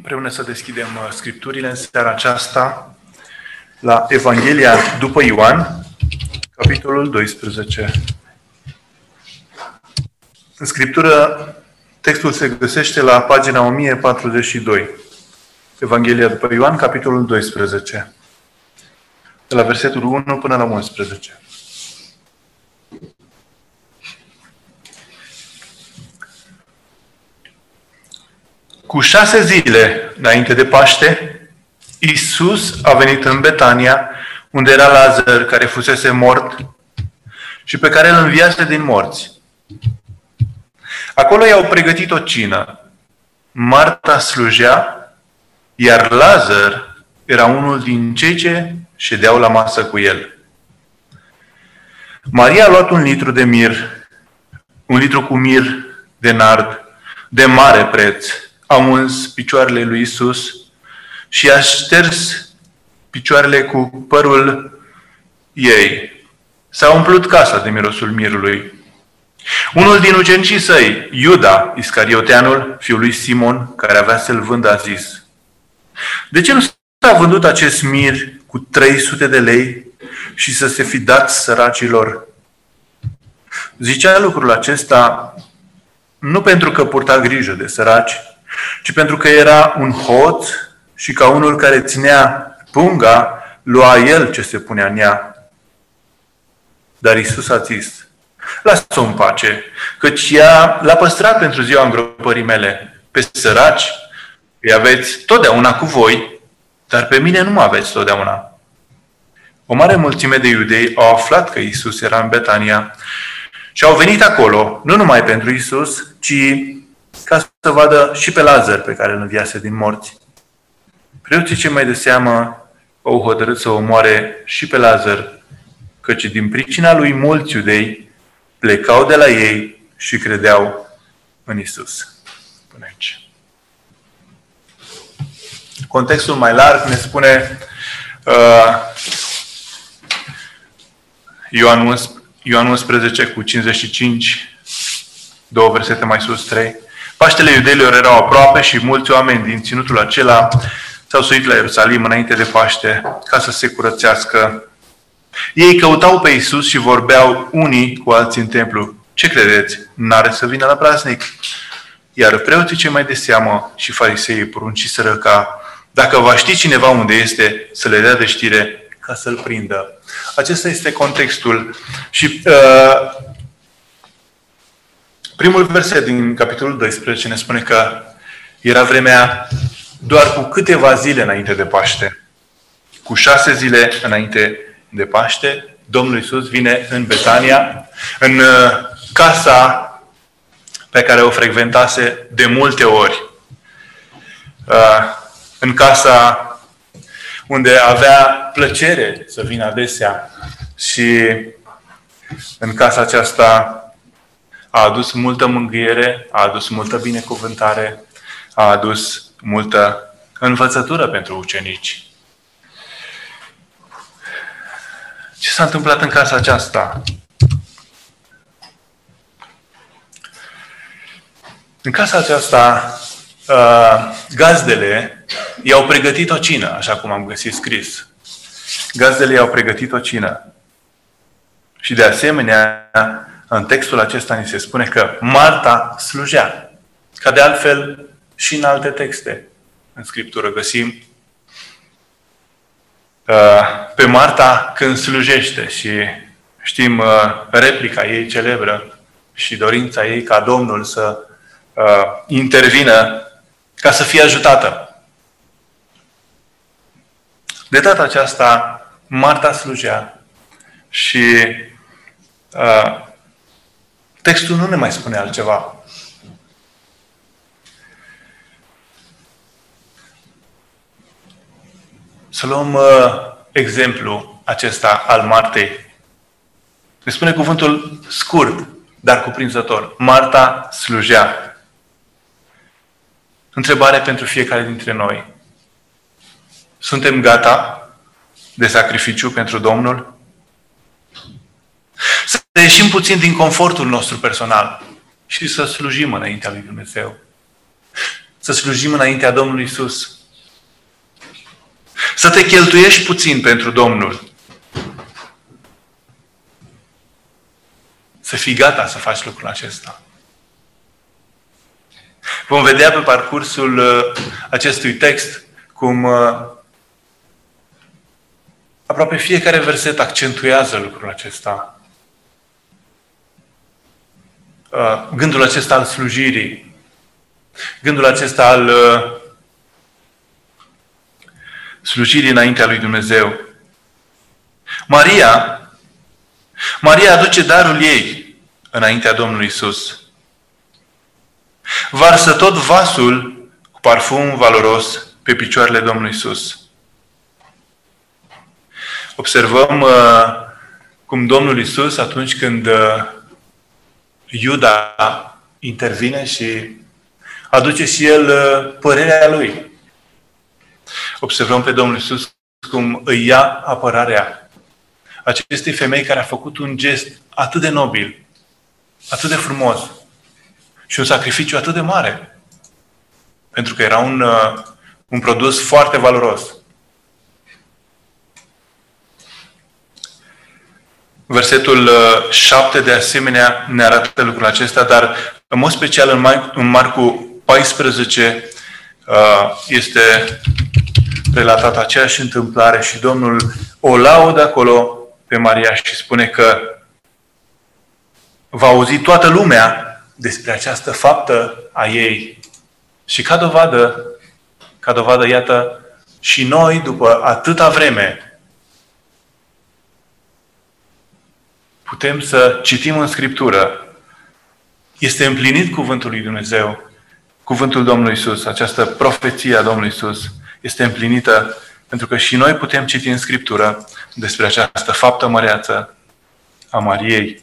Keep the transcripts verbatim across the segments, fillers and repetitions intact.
Împreună să deschidem Scripturile în seara aceasta la Evanghelia după Ioan, capitolul doisprezece. În Scriptură, textul se găsește la pagina o mie patruzeci și doi. Evanghelia după Ioan, capitolul doisprezece. De la versetul unu până la unsprezece. Cu șase zile înainte de Paște, Iisus a venit în Betania, unde era Lazar, care fusese mort și pe care îl înviase din morți. Acolo i-au pregătit o cină. Marta slujea, iar Lazar era unul din cei ce ședeau la masă cu el. Maria a luat un litru de mir, un litru cu mir de nard, de mare preț, a uns picioarele lui Iisus și a șters picioarele cu părul ei. S-a umplut casa de mirosul mirului. Unul din ucenicii săi, Iuda Iscarioteanul, fiul lui Simon, care avea să-l vândă, a zis: de ce nu s-a vândut acest mir cu trei sute de lei și să se fi dat săracilor? Zicea lucrul acesta nu pentru că purta grijă de săraci, ci pentru că era un hoț și ca unul care ținea punga, lua el ce se punea în ea. Dar Iisus a zis: lasă-o în pace, căci ea l-a păstrat pentru ziua îngropării mele. Pe săraci îi aveți totdeauna cu voi, dar pe mine nu mă aveți totdeauna. O mare mulțime de iudei au aflat că Iisus era în Betania și au venit acolo, nu numai pentru Iisus, ci ca să vadă și pe Lazar pe care îl înviase din morți. Preoții cei mai de seamă au hotărât să omoare și pe Lazar, căci din pricina lui mulți iudei plecau de la ei și credeau în Iisus. Până aici. Contextul mai larg ne spune uh, Ioan, Ioan unsprezece cu cincizeci și cinci, două versete mai sus, trei. Paștele iudeilor erau aproape și mulți oameni din ținutul acela s-au suit la Ierusalim înainte de Paște ca să se curățească. Ei căutau pe Iisus și vorbeau unii cu alții în templu: ce credeți? N-are să vină la praznic? Iar preoții cei mai de seamă și fariseii porunciseră ca, dacă va ști cineva unde este, să le dea de știre ca să-l prindă. Acesta este contextul. Și uh, primul verset din capitolul doisprezece ne spune că era vremea doar cu câteva zile înainte de Paște. Cu șase zile înainte de Paște, Domnul Iisus vine în Betania, în casa pe care o frecventase de multe ori. În casa unde avea plăcere să vină adesea și în casa aceasta a adus multă mângâiere, a adus multă binecuvântare, a adus multă învățătură pentru ucenici. Ce s-a întâmplat în casa aceasta? În casa aceasta, gazdele i-au pregătit o cină, așa cum am găsit scris. Gazdele i-au pregătit o cină. Și de asemenea, în textul acesta ni se spune că Marta slujea. Ca de altfel și în alte texte în Scriptură găsim pe Marta când slujește și știm replica ei celebră și dorința ei ca Domnul să intervină ca să fie ajutată. De data aceasta, Marta slujea și uh, textul nu ne mai spune altceva. Să luăm uh, exemplu acesta al Martei. Ne spune cuvântul scurt, dar cuprinzător. Marta slujea. Întrebare pentru fiecare dintre noi. Suntem gata de sacrificiu pentru Domnul? Să ieșim puțin din confortul nostru personal și să slujim înaintea lui Dumnezeu. să slujim înaintea Domnului Iisus. Să te cheltuiești puțin pentru Domnul. Să fii gata să faci lucrul acesta. Vom vedea pe parcursul acestui text cum aproape fiecare verset accentuează lucrul acesta. Gândul acesta al slujirii. Gândul acesta al slujirii înaintea lui Dumnezeu. Maria, Maria aduce darul ei înaintea Domnului Iisus. Varsă tot vasul cu parfum valoros pe picioarele Domnului Iisus. Observăm uh, cum Domnul Iisus, atunci când uh, Iuda intervine și aduce și el uh, părerea lui. Observăm pe Domnul Iisus cum îi ia apărarea acestei femei care a făcut un gest atât de nobil, atât de frumos și un sacrificiu atât de mare. Pentru că era un, uh, un produs foarte valoros. Versetul șapte de asemenea ne arată lucrul acesta, dar în mod special în, Mar- în Marcu paisprezece este relatată aceeași întâmplare și Domnul o laudă acolo pe Maria și spune că va auzi toată lumea despre această faptă a ei. Și ca dovadă, ca dovadă, iată, și noi, după atâta vreme, putem să citim în Scriptură. Este împlinit cuvântul lui Dumnezeu, cuvântul Domnului Iisus, această profeție a Domnului Iisus este împlinită pentru că și noi putem citi în Scriptură despre această faptă măreață a Mariei.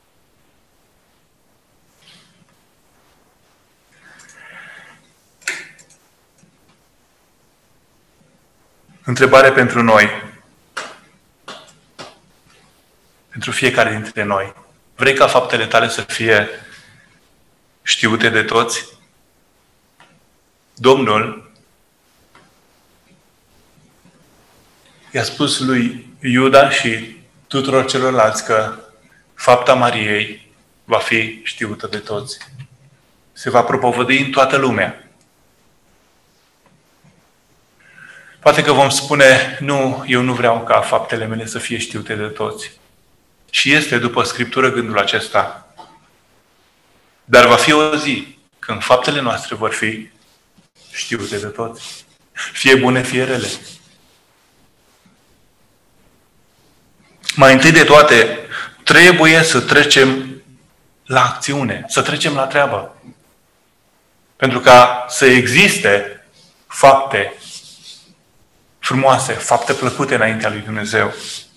Întrebare pentru noi. Pentru fiecare dintre noi. Vrei ca faptele tale să fie știute de toți? Domnul i-a spus lui Iuda și tuturor celorlalți că fapta Mariei va fi știută de toți. Se va propovădui în toată lumea. Poate că vom spune, nu, eu nu vreau ca faptele mele să fie știute de toți. Și este după Scriptură gândul acesta. Dar va fi o zi când faptele noastre vor fi știute de toți. Fie bune, fie rele. Mai întâi de toate, trebuie să trecem la acțiune, să trecem la treabă. Pentru ca să existe fapte frumoase, fapte plăcute înaintea lui Dumnezeu.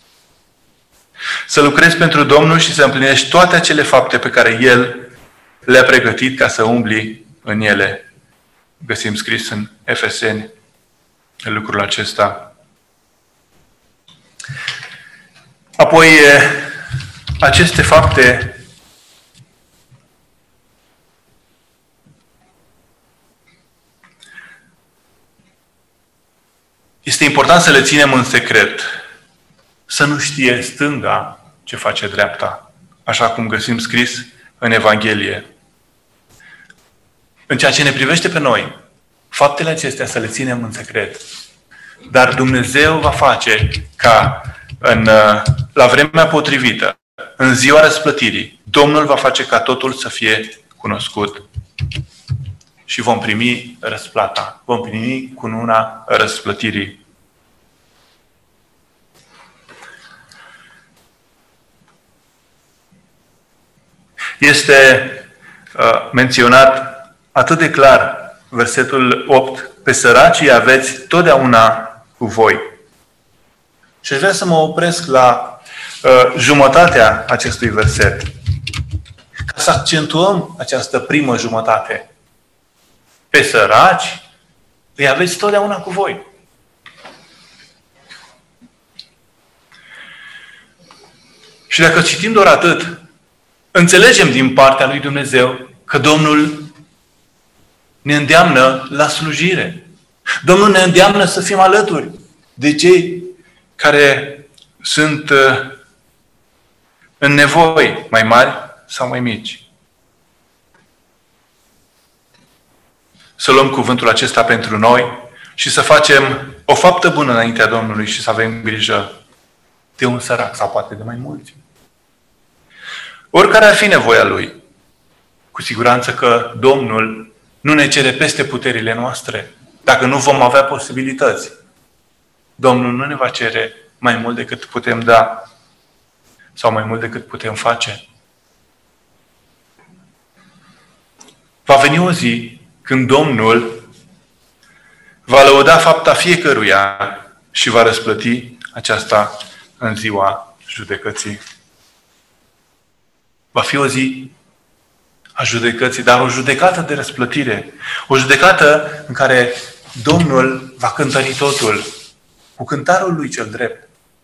Să lucrezi pentru Domnul și să împlinești toate acele fapte pe care El le-a pregătit ca să umbli în ele. Găsim scris în Efeseni lucrul acesta. Apoi, aceste fapte este important să le ținem în secret. Să nu știe stânga ce face dreapta, așa cum găsim scris în Evanghelie. În ceea ce ne privește pe noi, faptele acestea să le ținem în secret. Dar Dumnezeu va face ca în, la vremea potrivită, în ziua răsplătirii, Domnul va face ca totul să fie cunoscut. Și vom primi răsplata. Vom primi cununa răsplătirii. Este uh, menționat atât de clar versetul opt, pe săracii aveți totdeauna cu voi. Și aș vrea să mă opresc la uh, jumătatea acestui verset. Ca să accentuăm această primă jumătate. Pe săraci îi aveți totdeauna cu voi. Și dacă citim doar atât, înțelegem din partea lui Dumnezeu că Domnul ne îndeamnă la slujire. Domnul ne îndeamnă să fim alături de cei care sunt în nevoi mai mari sau mai mici. Să luăm cuvântul acesta pentru noi și să facem o faptă bună înaintea Domnului și să avem grijă de un sărac sau poate de mai mulți. Oricare ar fi nevoia Lui, cu siguranță că Domnul nu ne cere peste puterile noastre. Dacă nu vom avea posibilități, Domnul nu ne va cere mai mult decât putem da sau mai mult decât putem face. Va veni o zi când Domnul va lăuda fapta fiecăruia și va răsplăti aceasta în ziua judecății. Va fi o zi a judecății, dar o judecată de răsplătire. O judecată în care Domnul va cântări totul cu cântarul Lui cel drept.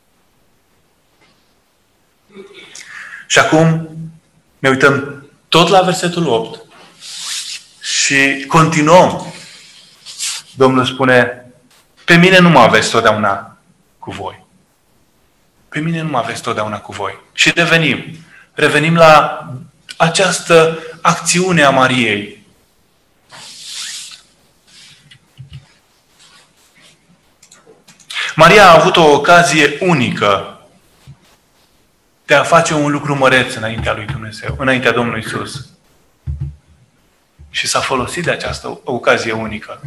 Și acum ne uităm tot la versetul opt și continuăm. Domnul spune, pe mine nu mă aveți totdeauna cu voi. Pe mine nu mă aveți totdeauna cu voi. Și revenim. Revenim la această acțiune a Mariei. Maria a avut o ocazie unică de a face un lucru măreț înaintea lui Dumnezeu, înaintea Domnului Iisus. Și s-a folosit de această ocazie unică.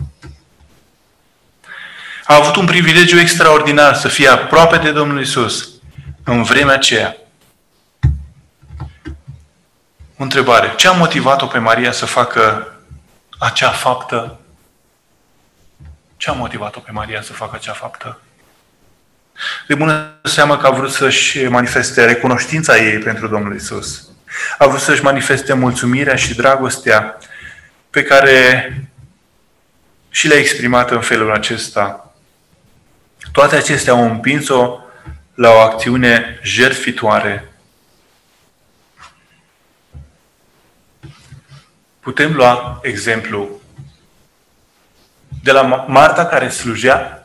A avut un privilegiu extraordinar să fie aproape de Domnul Iisus în vremea aceea. O întrebare. Ce a motivat-o pe Maria să facă acea faptă? Ce a motivat-o pe Maria să facă acea faptă? De bună seamă că a vrut să-și manifeste recunoștința ei pentru Domnul Iisus. A vrut să-și manifeste mulțumirea și dragostea pe care și le-a exprimat în felul acesta. Toate acestea au împins-o la o acțiune jertfitoare. Putem lua exemplu de la Marta care slujea.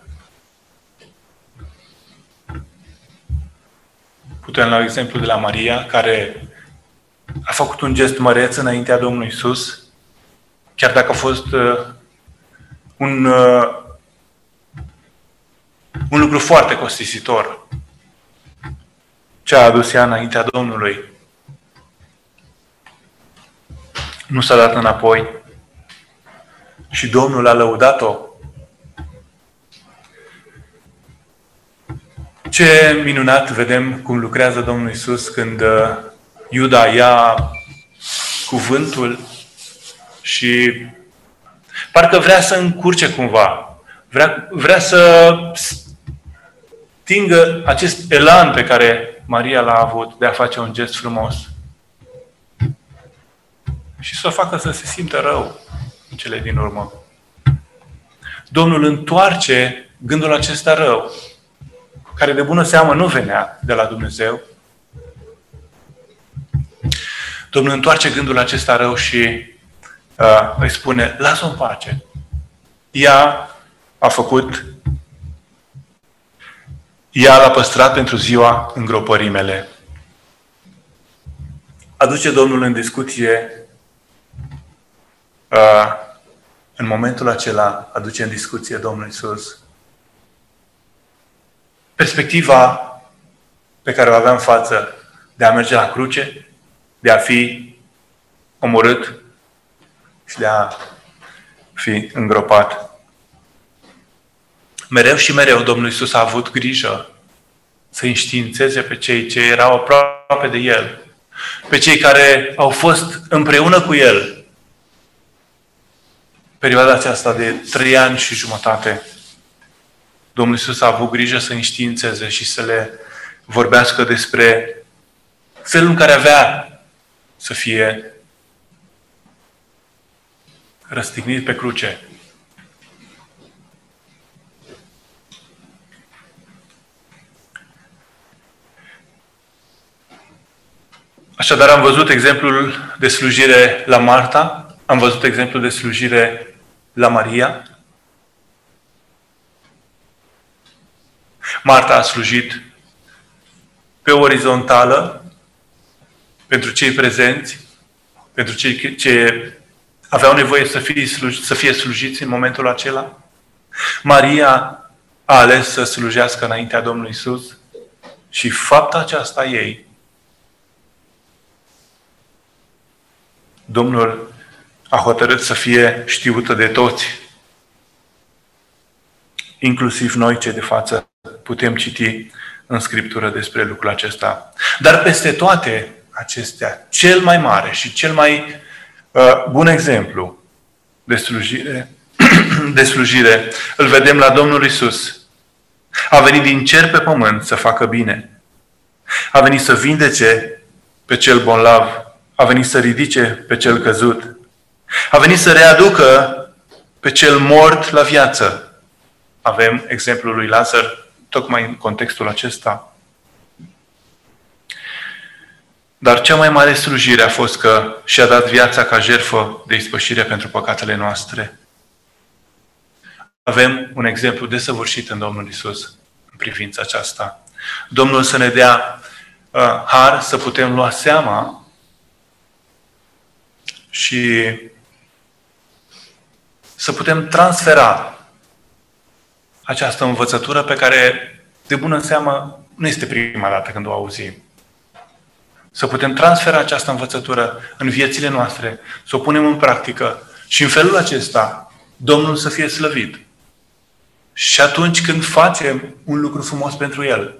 Putem lua exemplu de la Maria care a făcut un gest măreț înaintea Domnului Iisus, chiar dacă a fost uh, un, uh, un lucru foarte costisitor ce a adus ea înaintea Domnului. Nu s-a dat înapoi și Domnul a lăudat-o. Ce minunat vedem cum lucrează Domnul Iisus când uh, Iuda ia cuvântul și parcă vrea să încurce cumva. Vrea, vrea să stingă acest elan pe care Maria l-a avut de a face un gest frumos. Și să o facă să se simtă rău în cele din urmă. Domnul întoarce gândul acesta rău, care de bună seamă nu venea de la Dumnezeu. Domnul întoarce gândul acesta rău și uh, îi spune, lasă-o în pace. Ea a făcut, ea l-a păstrat pentru ziua îngropării mele. Aduce Domnul în discuție, uh, în momentul acela, aduce în discuție Domnul Iisus perspectiva pe care o avea în față de a merge la cruce, de a fi omorât și de a fi îngropat. Mereu și mereu Domnul Iisus a avut grijă să înștiințeze pe cei ce erau aproape de El, pe cei care au fost împreună cu El perioada aceasta de trei ani și jumătate. Domnul Iisus a avut grijă să înștiințeze și să le vorbească despre felul în care avea să fie răstignit pe cruce. Așadar am văzut exemplul de slujire la Marta, am văzut exemplul de slujire la Maria. Marta a slujit pe orizontală pentru cei prezenți, pentru cei ce aveau nevoie să fie, sluj- să fie slujiți în momentul acela. Maria a ales să slujească înaintea Domnului Iisus și fapta aceasta ei, Domnul a hotărât să fie știută de toți. Inclusiv noi, cei de față, putem citi în Scriptură despre lucrul acesta. Dar peste toate acestea, cel mai mare și cel mai uh, bun exemplu de slujire, de slujire îl vedem la Domnul Iisus. A venit din cer pe pământ să facă bine. A venit să vindece pe cel bolnav. A venit să ridice pe cel căzut. A venit să readucă pe cel mort la viață. Avem exemplul lui Lazar tocmai în contextul acesta. Dar cea mai mare slujire a fost că și-a dat viața ca jertfă de ispășire pentru păcatele noastre. Avem un exemplu desăvârșit în Domnul Iisus în privința aceasta. Domnul să ne dea uh, har să putem lua seama și să putem transfera această învățătură pe care, de bună seamă, nu este prima dată când o auzim. Să putem transfera această învățătură în viețile noastre, să o punem în practică și în felul acesta Domnul să fie slăvit. Și atunci când facem un lucru frumos pentru El.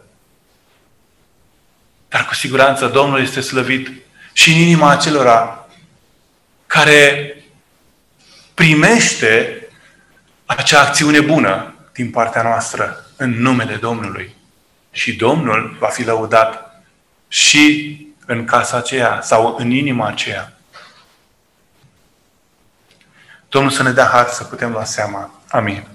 Dar cu siguranță Domnul este slăvit și în inima acelora care primește acea acțiune bună din partea noastră în numele Domnului. Și Domnul va fi lăudat și în casa aceea sau în inima aceea. Domnul să ne dea har să putem lua seama. Amin.